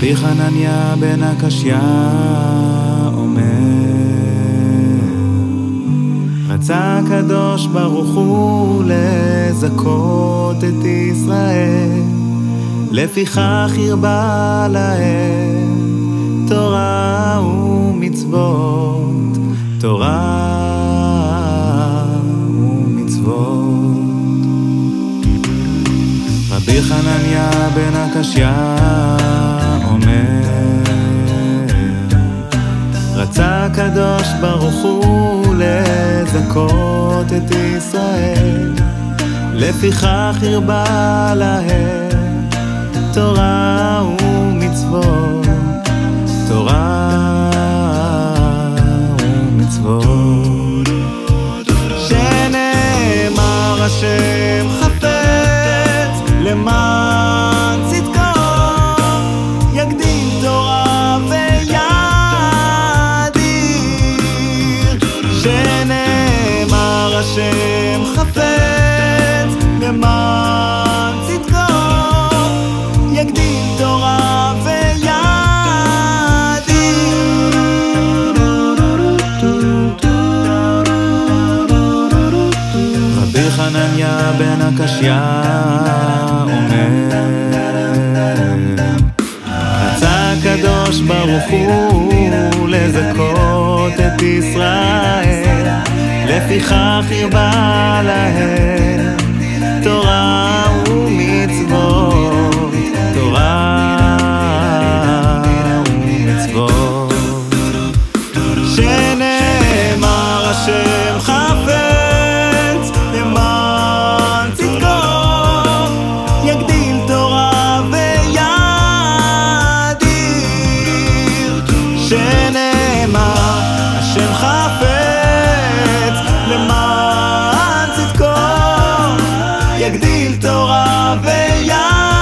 רבי חנניה בן הקשיא אומר, רצה הקדוש ברוך הוא לזכות את ישראל, לפיכך הרבה להם תורה ומצוות, תורה ומצוות. רבי חנניה בן הקשיא אומר, רצה הקדוש ברוך הוא לזכות את ישראל, לפיכך הרבה להם תורה ומצוות, תורה ומצוות. שנאמר השם חפץ למען צדקו, יגדיל תורה ויאדיר. שנאמר השם חפץ למען צדקו, יגדיל תורה ויאדיר. רבי חנניה בן הקשיא אומר, רצה הקדוש ברוך הוא לזכות את ישראל, לפיכך הרבה להם תורה ומצוות, תורה ומצוות. שנאמר השם חפץ למען צדקו, יגדיל תורה ויאדיר. שנאמר השם חפץ למען צדקו, יגדיל תורה ויאדיר.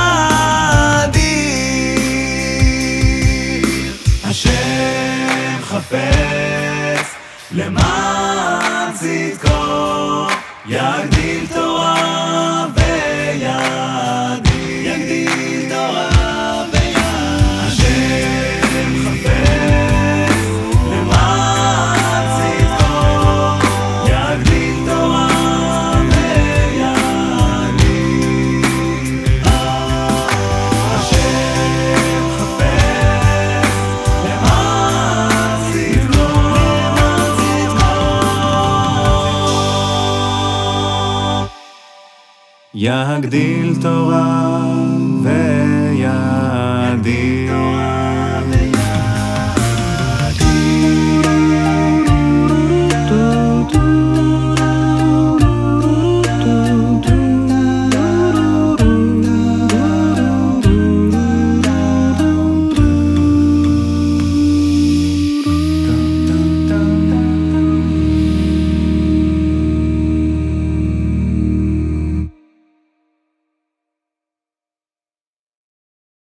השם חפץ למען צדקו, יגדיל תורה ויאדיר. יגדיל תורה ויאדיר. השם חפץ למען צדקו, יגדיל תורה ויאדיר. השם חפץ למען צדקו, יגדיל תורה